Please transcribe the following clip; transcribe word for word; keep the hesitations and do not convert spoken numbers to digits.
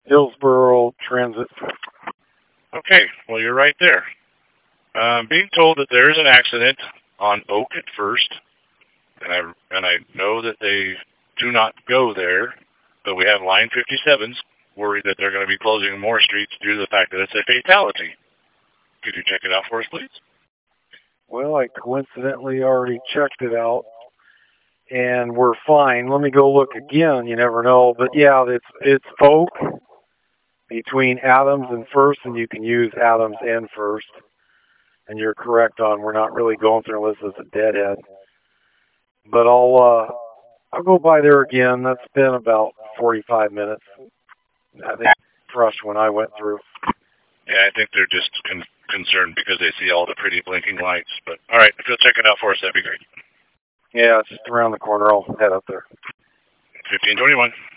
Hillsboro Transit. Okay, well, you're right there. Um, being told that there is an accident on Oak at First, and I and I know that they do not go there, but we have Line fifty-sevens worried that they're going to be closing more streets due to the fact that it's a fatality. Could you check it out for us, please? Well, I coincidentally already checked it out, and we're fine. Let me go look again. You never know, but yeah, it's it's Oak between Adams and First, and you can use Adams and First. And you're correct on we're not really going through unless it's a deadhead. But I'll uh, I'll go by there again. That's been about forty-five minutes. I think rushed when I went through. Yeah, I think they're just con- concerned because they see all the pretty blinking lights. But all right, if you'll check it out for us, that'd be great. Yeah, it's just around the corner. I'll head up there. fifteen twenty-one.